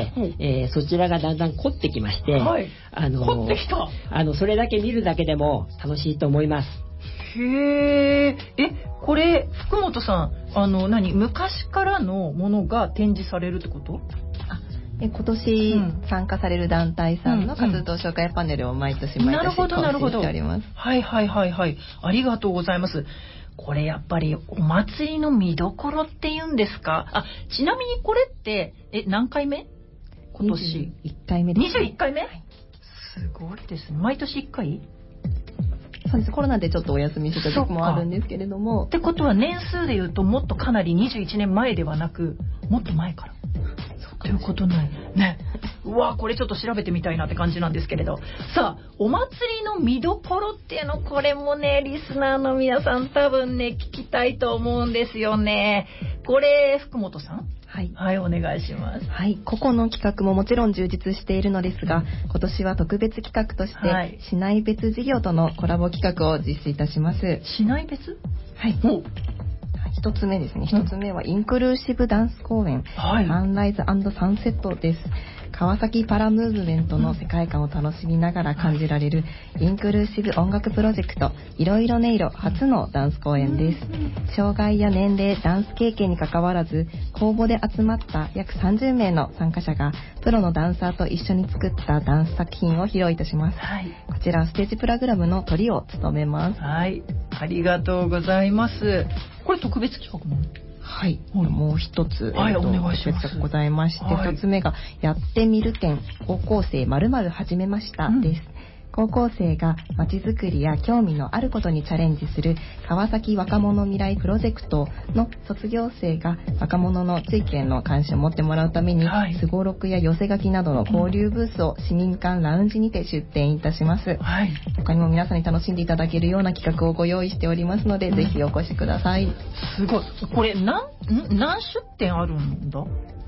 [SPEAKER 5] そちらがだんだん凝ってきまして、
[SPEAKER 1] 凝ってきた。
[SPEAKER 5] それだけ見るだけでも楽しいと思います。
[SPEAKER 1] へえ。これ福本さん、昔からのものが展示されるってこと？
[SPEAKER 6] 今年参加される団体さんの活動紹介パネルを毎年構成しております。
[SPEAKER 1] はい。ありがとうございます。これやっぱりお祭りの見どころって言うんですか？ちなみにこれって何回目？今年
[SPEAKER 6] 21回目です。
[SPEAKER 1] 21回目？すごいですね。毎年1回？
[SPEAKER 6] そうです。コロナでちょっとお休みしてた時もあるんですけれども。
[SPEAKER 1] ってことは年数で言うともっとかなり21年前ではなくもっと前から。ということないね。うわ、これちょっと調べてみたいなって感じなんですけれど、さあお祭りの見どころっていうの、これもねリスナーの皆さん多分ね聞きたいと思うんですよね。これ福本さん、はい、お願いします。
[SPEAKER 6] はい、個々の企画ももちろん充実しているのですが、今年は特別企画として、市内別事業とのコラボ企画を実施いたします。
[SPEAKER 1] 市内別？
[SPEAKER 6] はい。一つ目ですね。一つ目はインクルーシブダンス公演、サンライズ&サンセットです。川崎パラムーブメントの世界観を楽しみながら感じられるインクルーシブ音楽プロジェクトいろいろ音色初のダンス公演です。障害や年齢、ダンス経験にかかわらず公募で集まった約30名の参加者がプロのダンサーと一緒に作ったダンス作品を披露いたします。こちらステージプログラムのトリを務めます。
[SPEAKER 1] はい、ありがとうございます。これ特別企画なの？
[SPEAKER 6] はい、もう一つ、
[SPEAKER 1] お願いします。
[SPEAKER 6] ございまして、一つ目がやってみる展高校生〇〇始めましたです。高校生がまちづくりや興味のあることにチャレンジする川崎若者未来プロジェクトの卒業生が若者の地域への関心を持ってもらうためにすごろくや寄せ書きなどの交流ブースを市民館ラウンジにて出展いたします。他にも皆さんに楽しんでいただけるような企画をご用意しておりますので、ぜひお越しください。
[SPEAKER 1] すごい。これ何出展あるんだ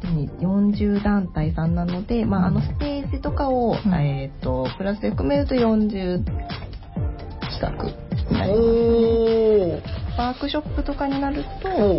[SPEAKER 6] ？40団体さんなので、ステージとかを、プラスで含めると40企画になります。ワークショップとかになると、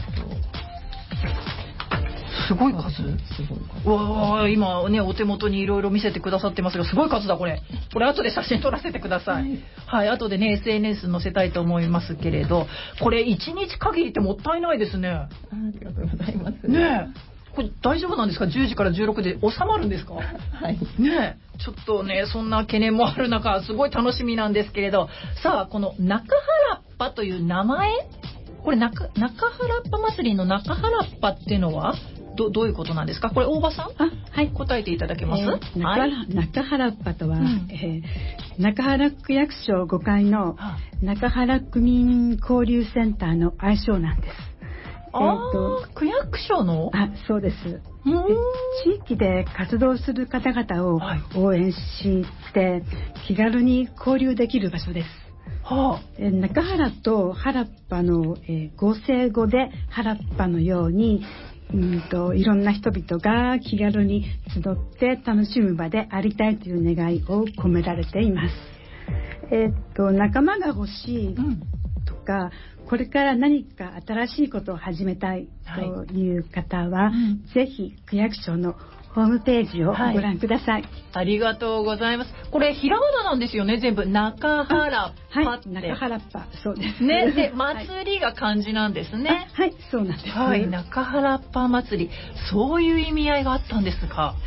[SPEAKER 1] すごい数。わあ、今ねお手元にいろいろ見せてくださってますが、すごい数だこれ後で写真撮らせてください。はい、後でね SNS 載せたいと思いますけれど、これ1日限りってもったいないですね。
[SPEAKER 6] ありがとうございます。
[SPEAKER 1] ねえ。これ大丈夫なんですか？10時から16で収まるんですか？
[SPEAKER 6] はい。
[SPEAKER 1] ねえ、ちょっとねそんな懸念もある中、すごい楽しみなんですけれど、さあこの中原っぱという名前、これ中原っぱ祭りの中原っぱっていうのはどういうことなんですか？これ大場さん、はい、答えていただけます？
[SPEAKER 10] 中原っぱとは、中原区役所5階の中原区民交流センターの愛称なんです。
[SPEAKER 1] 区役所の？
[SPEAKER 10] そうです。地域で活動する方々を応援して気軽に交流できる場所です。中原と原っぱの、合成語で原っぱのようにいろんな人々が気軽に集って楽しむ場でありたいという願いを込められています。仲間が欲しいとか、これから何か新しいことを始めたいという方は、ぜひ区役所のホームページをご覧ください。
[SPEAKER 1] ありがとうございます。これひらがななんですよね、全部。中原っぱって。
[SPEAKER 10] 中原っぱ、そうです
[SPEAKER 1] ね。で、祭りが漢字なんですね。
[SPEAKER 10] はい、そうなんです。
[SPEAKER 1] 中原っぱ祭り、そういう意味合いがあったんですか。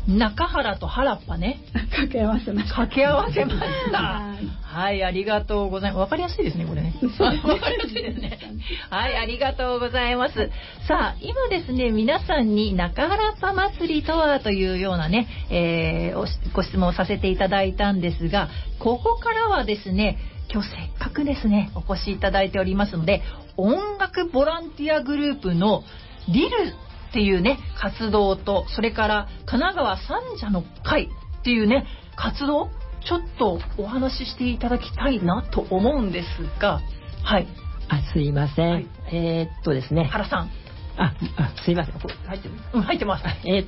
[SPEAKER 1] 中原と原っぱね。
[SPEAKER 10] 掛け合わせました。
[SPEAKER 1] 掛け合わせました。はい、ありがとうございます。わかりやすいですね、これね。わかりやすいですね。はい、ありがとうございます。さあ、今ですね、皆さんに中原っぱ祭りとはというようなね、ご質問をさせていただいたんですが、ここからはですね、今日せっかくですね、お越しいただいておりますので、音楽ボランティアグループのリルっていうね活動と、それから神奈川三社の会っていうね活動、ちょっとお話ししていただきたいなと思うんですが、はい。
[SPEAKER 5] すいません。
[SPEAKER 1] はい、
[SPEAKER 5] ですね。
[SPEAKER 1] 原さん。
[SPEAKER 5] すいません。これ入ってる？
[SPEAKER 1] 入ってます。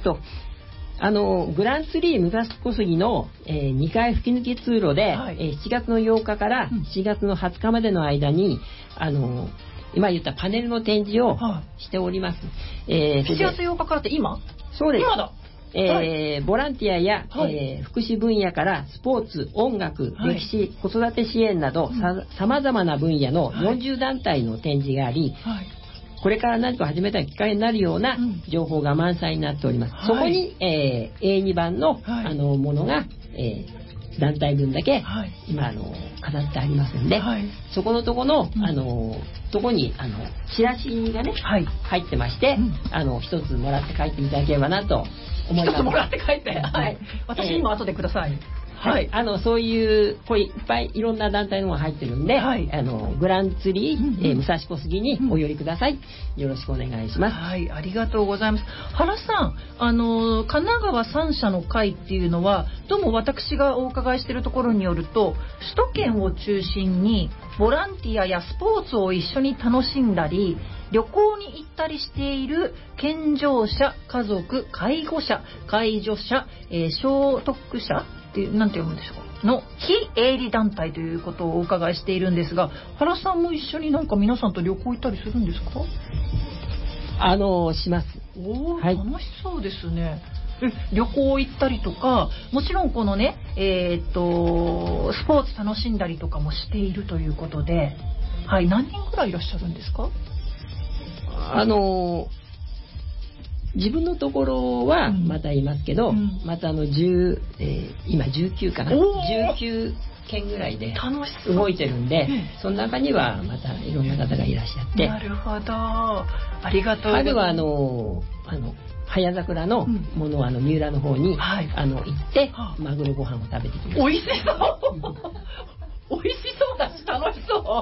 [SPEAKER 5] グランツリー武蔵小杉の、2階吹き抜け通路で、7月の8日から7月の20日までの間に、今言ったパネルの展示をしております。
[SPEAKER 1] 7月8日からって今？
[SPEAKER 5] そうです。
[SPEAKER 1] 今だ。
[SPEAKER 5] ボランティアや、福祉分野からスポーツ、音楽、歴史、子育て支援など、様々な分野の40団体の展示があり、これから何か始めた機会になるような情報が満載になっております。そこに、A2 番の、ものが、団体分だけ、今飾ってありますんで、そこのとこの、とこにチラシがね、入ってまして、一つもらって帰っていただければなと思います。
[SPEAKER 1] 一つもらって帰って、私にも後でください。
[SPEAKER 5] はい、そういうこういっぱいいろんな団体のが入ってるんで、グランツリー、武蔵小杉にお寄りください。よろしくお願いします。
[SPEAKER 1] はい、ありがとうございます。原さん、神奈川三社の会っていうのは、どうも私がお伺いしているところによると、首都圏を中心にボランティアやスポーツを一緒に楽しんだり、旅行に行ったりしている健常者、家族、介護者、介助者、聖徳者ってなんて読むんでしょうかの非営利団体ということをお伺いしているんですが、原さんも一緒になんか皆さんと旅行行ったりするんですか？
[SPEAKER 5] します。
[SPEAKER 1] 楽しそうですね。旅行行ったりとか、もちろんこのね、スポーツ楽しんだりとかもしているということで、何人くらいいらっしゃるんですか？
[SPEAKER 5] 自分のところはまたいますけど、また今19かな、19件ぐらいで動いてるんで、その中にはまたいろんな方がいらっしゃって。
[SPEAKER 1] なるほど、ありがとうございます。
[SPEAKER 5] 春は早桜のものを三浦の方に、行ってマグロご飯を食べてきました。
[SPEAKER 1] 美味しそう美味しそうだし楽しそう。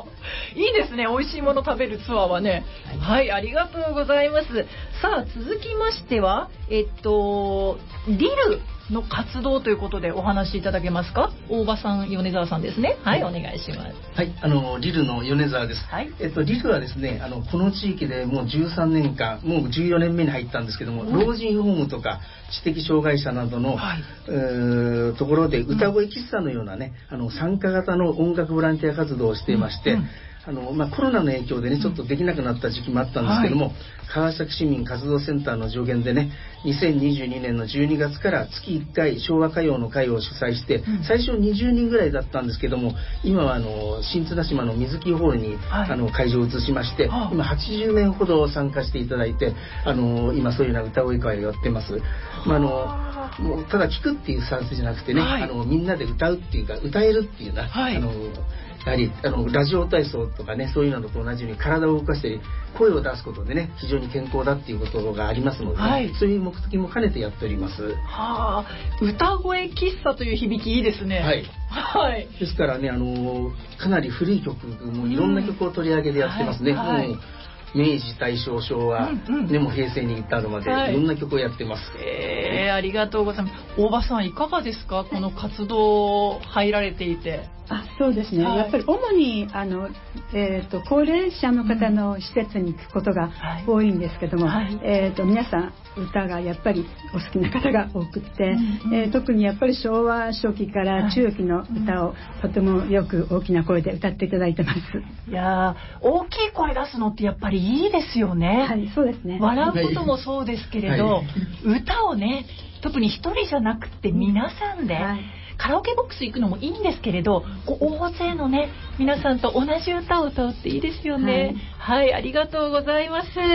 [SPEAKER 1] いいですね、美味しいもの食べるツアーはね。はい、ありがとうございます。さあ続きましてはリルの活動ということでお話しいただけますか？大場さん、米沢さんですね。はい、お願いします。
[SPEAKER 9] はい、リルの米沢です。リルはですね、この地域でもう13年間、もう14年目に入ったんですけども、老人ホームとか知的障害者などの、ところで歌声喫茶のようなね、参加型の音楽ボランティア活動をしていまして、コロナの影響でねちょっとできなくなった時期もあったんですけども、川崎市民活動センターの助言でね、2022年の12月から月1回昭和歌謡の会を主催して、最初20人ぐらいだったんですけども、今は新綱島の水木ホールに、会場を移しまして、今80名ほど参加していただいて、今そういうような歌声会をやってます。もうただ聴くっていうスタンスじゃなくてね、みんなで歌うっていうか歌えるっていうな、やはりラジオ体操とかね、そういうのと同じように体を動かしたり声を出すことでね、非常に健康だっていうことがありますので、そういう目的も兼ねてやっております。
[SPEAKER 1] 歌声喫茶という響きいいですね。
[SPEAKER 9] ですからね、かなり古い曲もいろんな曲を取り上げてやってますね。明治、大正、昭和、でも平成に至るまでいろんな曲をやってます。
[SPEAKER 1] ありがとうございます。大場さんいかがですか、この活動入られていて。
[SPEAKER 10] そうですね、やっぱり主に高齢者の方の施設に行くことが多いんですけども、皆さん歌がやっぱりお好きな方が多くて、特にやっぱり昭和初期から中期の歌をとてもよく大きな声で歌っていただいてます。
[SPEAKER 1] いや大きい声出すのってやっぱりいいですよね。
[SPEAKER 10] そうですね。
[SPEAKER 1] 笑うこともそうですけれど、歌をね、特に一人じゃなくて皆さんで、カラオケボックス行くのもいいんですけれど、大勢のね皆さんと同じ歌を歌うっていいですよね。ありがとうございます。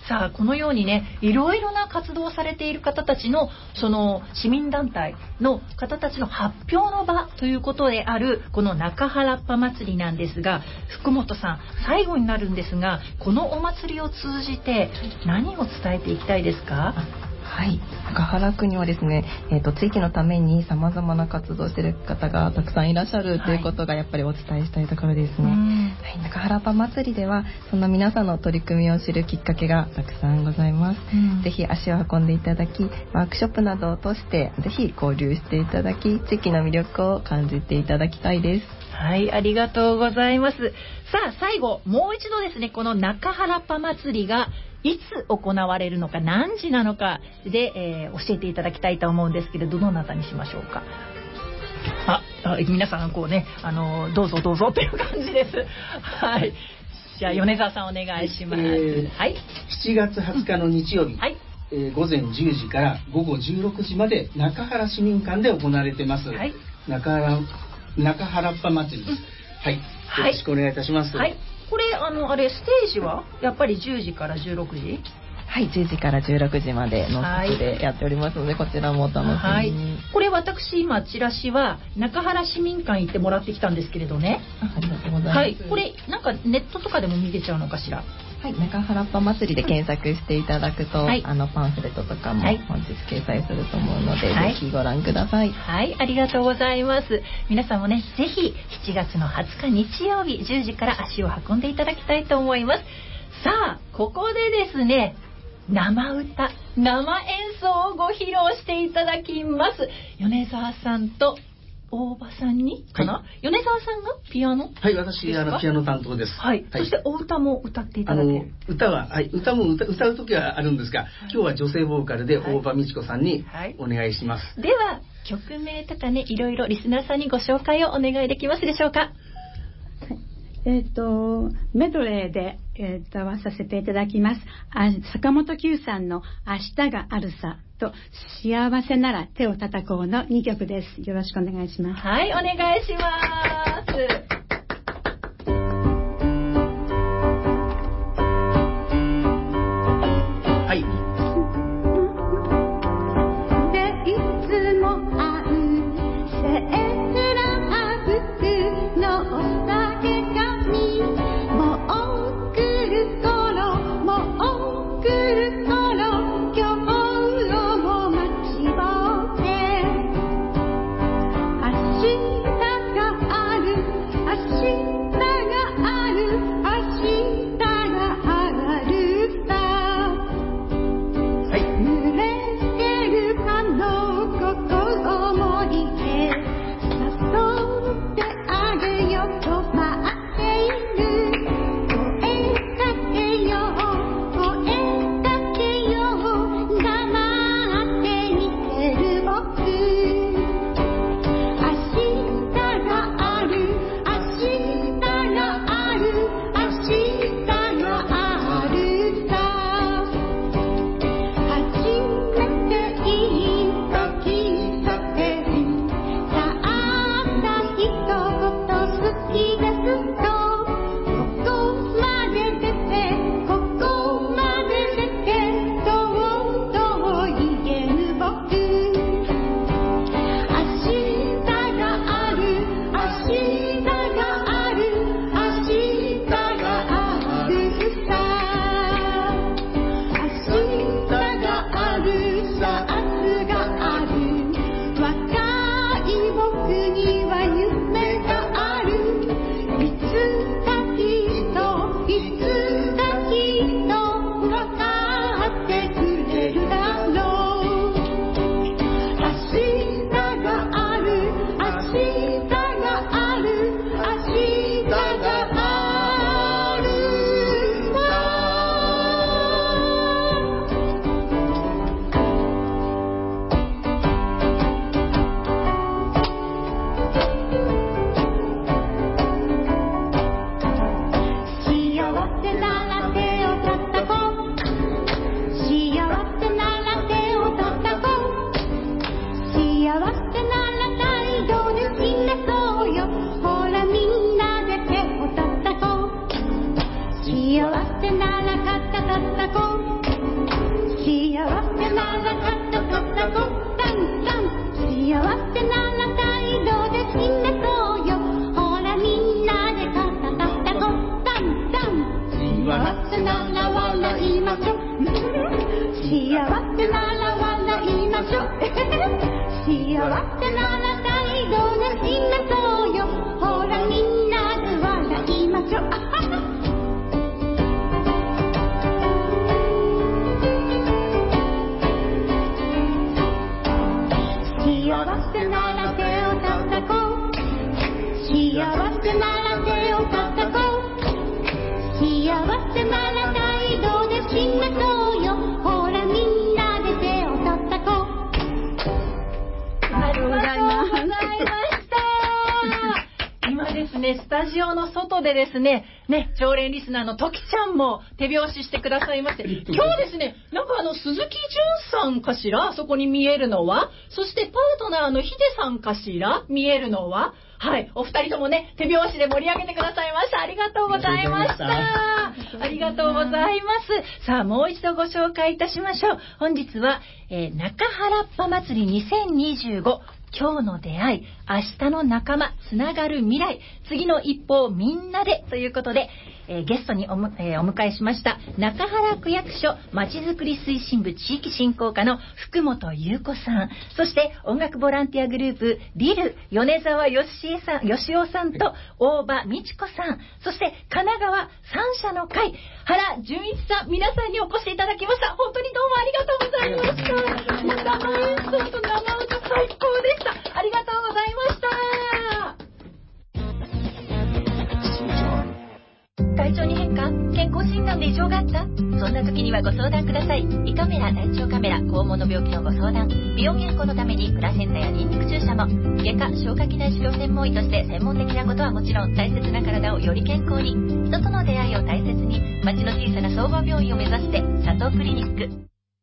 [SPEAKER 1] さあこのようにね、いろいろな活動をされている方たちの、その市民団体の方たちの発表の場ということであるこの中原っぱ祭りなんですが、福本さん、最後になるんですが、このお祭りを通じて何を伝えていきたいですか？
[SPEAKER 6] はい、中原区にはですね、地域のために様々な活動をしている方がたくさんいらっしゃるということがやっぱりお伝えしたいところですね。はい、中原っぱ祭りではそんな皆さんの取り組みを知るきっかけがたくさんございます。ぜひ足を運んでいただき、ワークショップなどを通してぜひ交流していただき、地域の魅力を感じていただきたいです。
[SPEAKER 1] はい、ありがとうございます。さあ最後もう一度ですね、この中原っぱ祭りがいつ行われるのか、何時なのかで、教えていただきたいと思うんですけれど、どなたにしましょうか？皆さんこうね、どうぞどうぞという感じです。はい。じゃあ米沢さんお願いします。はい。
[SPEAKER 9] 7月20日の日曜日、はい、午前10時から午後16時まで中原市民館で行われています。はい。中原っぱ祭りです。はい。よろしくお願いいたします。
[SPEAKER 1] はい。これあれステージはやっぱり10時から16時？
[SPEAKER 6] はい、10時から16時までのステでやっておりますので、こちらもお楽しみに。はい。
[SPEAKER 1] これ私今チラシは中原市民館行ってもらってきたんですけれどね。
[SPEAKER 6] ありがとうございます。
[SPEAKER 1] はい。これなんかネットとかでも見れちゃうのかしら？
[SPEAKER 6] はい、中原っぱ祭りで検索していただくと、はい、パンフレットとかも本日掲載すると思うので、はい、ぜひご覧ください。
[SPEAKER 1] はい、ありがとうございます。皆さんもね、ぜひ7月の20日日曜日10時から足を運んでいただきたいと思います。さあ、ここでですね、生歌、生演奏をご披露していただきます。米沢さんと大場さんにかな、はい、米沢さんがピアノ？
[SPEAKER 9] はい、私ピアノ担当です。
[SPEAKER 1] はい。そしてお歌も歌っていただける？
[SPEAKER 9] 歌は、はい、歌う時はあるんですが、今日は女性ボーカルで大場美智子さんにお願いします。
[SPEAKER 1] はい、では曲名とかね、いろいろリスナーさんにご紹介をお願いできますでしょうか？
[SPEAKER 10] メドレーで、歌わさせていただきます。坂本九さんの明日があるさと幸せなら手を叩こうの2曲です。よろしくお願いします。
[SPEAKER 1] はい、お願いします。
[SPEAKER 8] 好き
[SPEAKER 11] なら手を叩こう。幸せなら態度で示そうよ。ほらみんなで手を叩こう。
[SPEAKER 1] ありがとうございました。今ですね、スタジオの外でですね、常連リスナーのときちゃんも手拍子してくださいまして、今日ですね、なんか鈴木純さんかしら、そこに見えるのは、そしてパートナーのヒデさんかしら、見えるのは、はい、お二人ともね、手拍子で盛り上げてくださいました。ありがとうございました。ありがとうございます。さあ、もう一度ご紹介いたしましょう。本日は、中原っぱ祭り2025。今日の出会い、明日の仲間、つながる未来、次の一歩をみんなでということで、ゲストにお迎えしました中原区役所まちづくり推進部地域振興課の福本優子さん、そして音楽ボランティアグループリル米沢よしおさんと大場美智子さん、そして神奈川三者の会原純一さん、皆さんにお越しいただきました。本当にどうもありがとうございました。歌の演奏と生歌最高でした。ありがとうございました。体調に変化、健康診断で異常があった？そんな時にはご相談ください。胃カメラ、大腸カメラ、肛門の病気のご相談、美容健康のためにプラセンタやニンニク注射も、外科、消化器内視鏡専門医として専門的なことはもちろん、大切な体をより健康に、人との出会いを大切に、町の小さな総合病院を目指して、佐藤クリニック。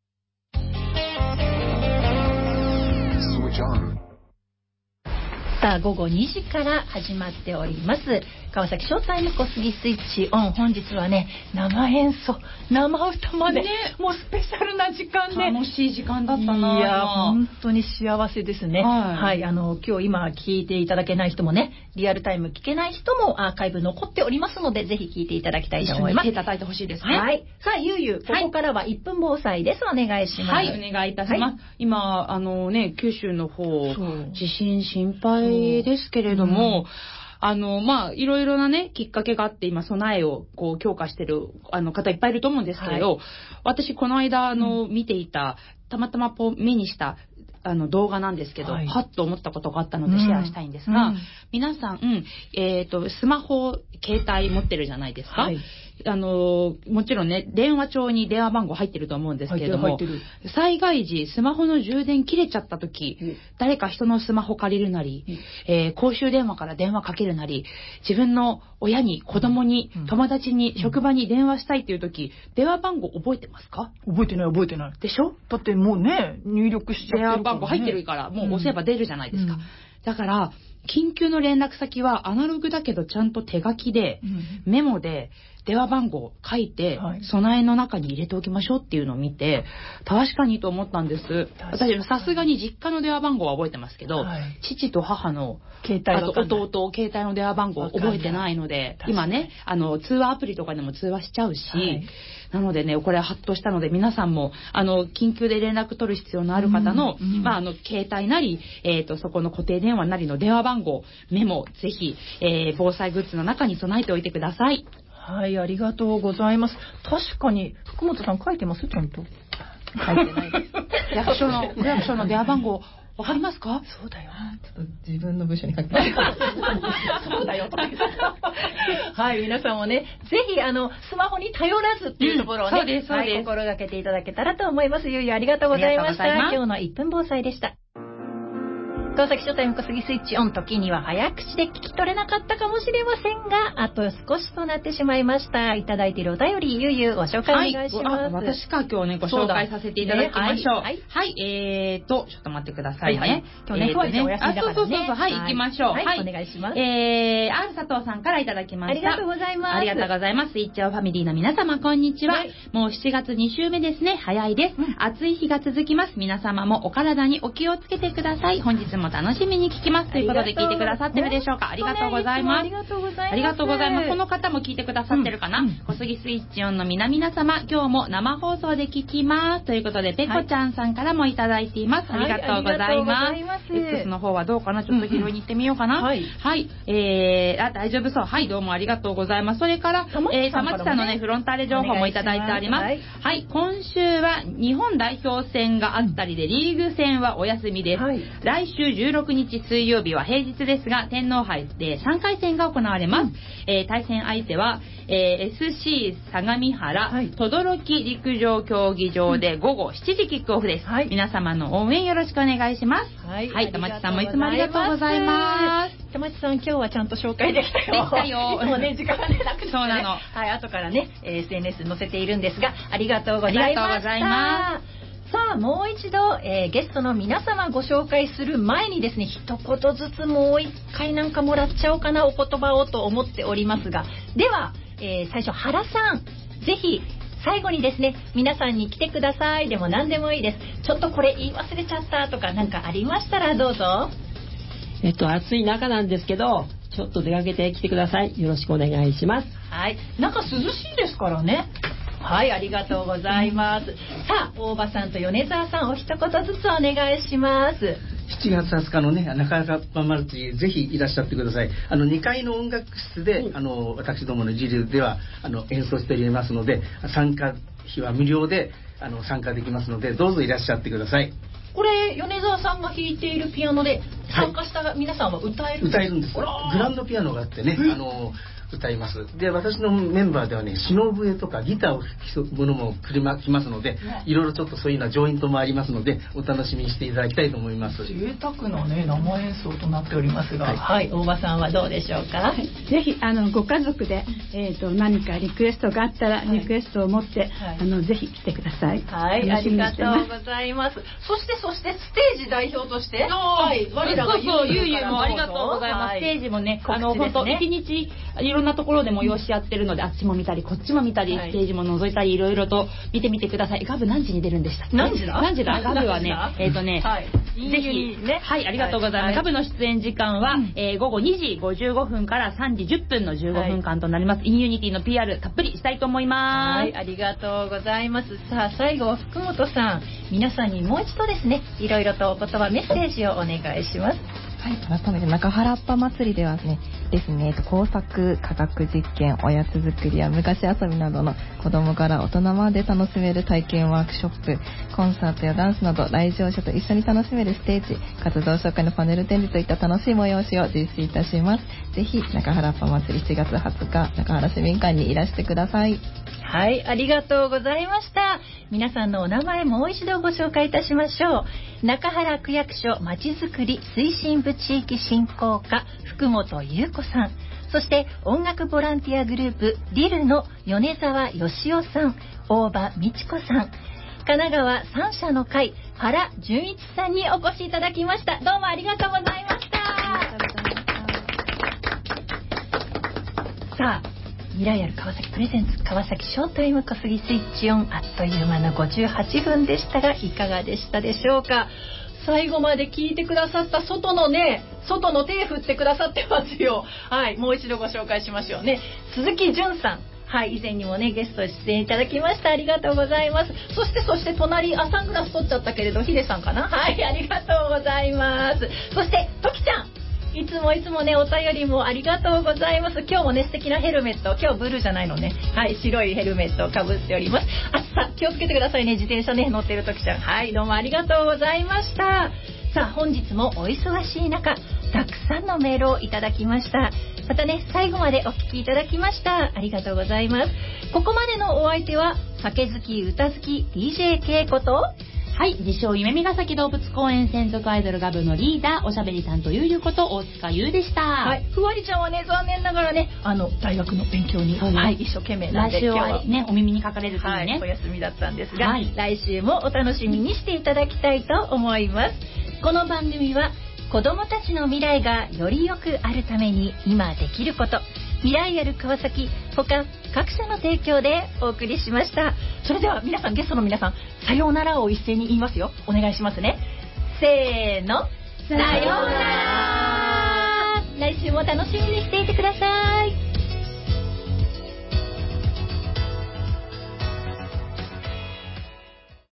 [SPEAKER 1] さあ、午後2時から始まっております川崎ショータイム小杉スイッチオン。本日はね、生演奏、生歌まで、もうスペシャルな時間で、
[SPEAKER 2] 楽しい時間だったな。
[SPEAKER 1] いや、本当に幸せですね。はい、今日今聞いていただけない人もね、リアルタイム聞けない人もアーカイブ残っておりますので、ぜひ聞いていただきたいと思います。
[SPEAKER 2] 一緒に手叩いてほしいですね。
[SPEAKER 1] はい。さあ、ゆうゆう、ここからは1分防災です。お願いします。
[SPEAKER 2] はい、お願いいたします。今九州の方、地震心配ですけれども、いろいろなね、きっかけがあって、今、備えを強化してる、方いっぱいいると思うんですけれど、私、この間、見ていた、たまたま目にした、動画なんですけど、はっと思ったことがあったのでシェアしたいんですが、皆さん、スマホ、携帯持ってるじゃないですか。もちろんね、電話帳に電話番号入ってると思うんですけれども、災害時、スマホの充電切れちゃった時、誰か人のスマホ借りるなり、公衆電話から電話かけるなり、自分の親に、子供に、友達に、職場に電話したいっていう時、電話番号覚えてますか？
[SPEAKER 1] 覚えてない。でしょ？だってもうね、入力しちゃってるからね。
[SPEAKER 2] 電話番号入ってるから、もう押せば出るじゃないですか。だから、緊急の連絡先はアナログだけどちゃんと手書きで、メモで電話番号を書いて、備えの中に入れておきましょうっていうのを見て、確かにと思ったんです。私、さすがに実家の電話番号は覚えてますけど、父と母の、
[SPEAKER 1] 携帯
[SPEAKER 2] あと弟、携帯の電話番号覚えてないので、今ね、通話アプリとかでも通話しちゃうし、なのでね、これハッとしたので、皆さんも、緊急で連絡取る必要のある方の、携帯なり、そこの固定電話なりの電話番号、メモ、ぜひ、防災グッズの中に備えておいてください。
[SPEAKER 1] はい、ありがとうございます。確かに、福本さん書いてます？ちゃんと。
[SPEAKER 2] 書いてないです。区役所の電話番号、わかりますか？
[SPEAKER 1] そうだよ。
[SPEAKER 6] ちょっと自分の部署に書きます。
[SPEAKER 1] そうだよ。はい、皆さんもね、ぜひスマホに頼らずっていうところをね、
[SPEAKER 2] そうです。
[SPEAKER 1] 心がけていただけたらと思います。ゆうゆうありがとうございました。今日の1分防災でした。川崎ショータイム小杉スイッチオン、時には早口で聞き取れなかったかもしれませんが、あと少しとなってしまいました。いただいているお便り、ゆうゆうご紹介お願いします。
[SPEAKER 2] 私か、今日ね、ご紹介させていただきましょう。はい、ちょっと待ってくださいね。
[SPEAKER 1] 今日ね、ふわりとお休みだからね。
[SPEAKER 2] そう、はい、行きましょう。
[SPEAKER 1] はい、お願いします。
[SPEAKER 2] R 佐藤さんからいただきました。
[SPEAKER 1] ありがとうございます。
[SPEAKER 2] ありがとうございます。スイッチオンファミリーの皆様、こんにちは。もう7月2週目ですね。早いです。暑い日が続きます。皆様もお体にお気をつけてください。本日も楽しみに聞きますということで聞いてくださってるでしょうか。ありがとうございます。
[SPEAKER 1] ありがとうございます。
[SPEAKER 2] ありがとうございます。この方も聞いてくださってるかな。小杉スイッチオンの皆様、今日も生放送で聞きますということで、ペコちゃんさんからもいただいています。ありがとうございます。X の方はどうかな、ちょっと拾いに行ってみようかな。はい。大丈夫そう。はい、どうもありがとうございます。それから、玉木さんのね、フロンターレ情報もいただいております。はい、今週は日本代表戦があったりで、リーグ戦はお休みです。来週 16日水曜日は平日ですが、天皇杯で3回戦が行われます。対戦相手は、SC 相模原、等々力陸上競技場で午後7時キックオフです。皆様の応援よろしくお願いします。はい、玉地さんもいつもありがとうございます。
[SPEAKER 1] 玉地さん、今日はちゃんと紹介できたよ。
[SPEAKER 2] できたよ。
[SPEAKER 1] いつもね、時間がね、なくて、ね。
[SPEAKER 2] そうなの。
[SPEAKER 1] はい、後からね、SNS 載せているんですが、ありがとうございました。
[SPEAKER 2] ありがとうございます。
[SPEAKER 1] さあ、もう一度、ゲストの皆様ご紹介する前にですね、一言ずつもう一回なんかもらっちゃおうかな、お言葉をと思っておりますが、では、最初原さん、ぜひ最後にですね、皆さんに来てくださいでも何でもいいです。ちょっとこれ言い忘れちゃったとかなんかありましたらどうぞ。
[SPEAKER 5] 暑い中なんですけど、ちょっと出かけてきてください。よろしくお願いします。
[SPEAKER 1] はい、中涼しいですからね。はい、ありがとうございます。さあ、大場さんと米沢さん、お一言ずつお願いします。
[SPEAKER 9] 7月20日のね、中原マルチ、ぜひいらっしゃってください。2階の音楽室で、私どもの自流では演奏しておりますので、参加費は無料で参加できますので、どうぞいらっしゃってください。
[SPEAKER 1] これ米沢さんが弾いているピアノで参加した皆さんは歌えるんですか？
[SPEAKER 9] 歌えるんです。グランドピアノがあってね、歌います。で、私のメンバーではね、篠笛とかギターを弾くものも来ますので、いろいろちょっとそういうようなジョイントもありますので、お楽しみにしていただきたいと思います。
[SPEAKER 1] 贅沢なね、生演奏となっておりますが、はい、大場さんはどうでしょうか？
[SPEAKER 10] ぜひご家族で、何かリクエストがあったら、リクエストを持って、ぜひ来てください。
[SPEAKER 1] はい、ありがとうございます。そしてステージ代表として、はい、我らが
[SPEAKER 2] ゆうもありがとうございます。ステージもね、本当一日いろんなところで催しやってるので、あっちも見たりこっちも見たり、ステージも覗いたりいろいろと見てみてください。ガブ何時に出るんでしたっけ？
[SPEAKER 1] 何時だ
[SPEAKER 2] ガブはね、ぜひね、はい、ありがとうございます。ガブの出演時間は午後2時55分から3時10分の15分間となります。インユニティの PR たっぷりしたいと思います。
[SPEAKER 1] はい、ありがとうございます。さあ、最後は福本さん、皆さんにもう一度ですね、いろいろとお言葉メッセージをお願いします。
[SPEAKER 12] はい、改めて中原っぱ祭りではですね、工作、科学実験、おやつ作りや昔遊びなどの子供から大人まで楽しめる体験ワークショップ、コンサートやダンスなど来場者と一緒に楽しめるステージ、活動紹介のパネル展示といった楽しい催しを実施いたします。ぜひ中原っぱ祭り7月20日中原市民館にいらしてください。
[SPEAKER 1] はい、ありがとうございました。皆さんのお名前もう一度ご紹介いたしましょう。中原区役所まちづくり推進部地域振興課福本優子さん、そして音楽ボランティアグループリルの米沢義雄さん、大場美智子さん、神奈川三社の会原純一さんにお越しいただきました。どうもありがとうございました。さあ、未来ある川崎プレゼンツ川崎ショータイム小杉スイッチオン、あっという間の58分でしたが、いかがでしたでしょうか？最後まで聞いてくださった外の手振ってくださってますよ。はい、もう一度ご紹介しましょうね。鈴木純さん、はい、以前にもねゲスト出演いただきました。ありがとうございます。そして隣、サングラス取っちゃったけれどヒデさんかな。はい、ありがとうございます。そしてトキちゃん、いつもね、お便りもありがとうございます。今日もね、素敵なヘルメット、今日ブルーじゃないのね、はい、白いヘルメットをかぶっております。暑さ気をつけてくださいね。自転車ね、乗ってる時ちゃん、はい、どうもありがとうございました。さあ、本日もお忙しい中、たくさんのメールをいただきました。またね、最後までお聞きいただきました。ありがとうございます。ここまでのお相手は酒好き歌好き DJ 恵子と、
[SPEAKER 2] はい、自称夢見ヶ崎動物公園専属アイドルガブのリーダー、おしゃべり担当ゆうゆうこと大塚優でした。
[SPEAKER 1] はい、ふわりちゃんはね、残念ながらね、大学の勉強に、はい、一生懸命なんで、
[SPEAKER 2] 来週はね、お耳にかかれるからね、
[SPEAKER 1] はい、お休みだったんですが、はい、来週もお楽しみにしていただきたいと思います。この番組は子どもたちの未来がより良くあるために今できること、未来ある川崎他各社の提供でお送りしました。それでは皆さん、ゲストの皆さん、さようならを一斉に言いますよ。お願いしますね。せーの、さようなら。来週も楽しみにしていてください。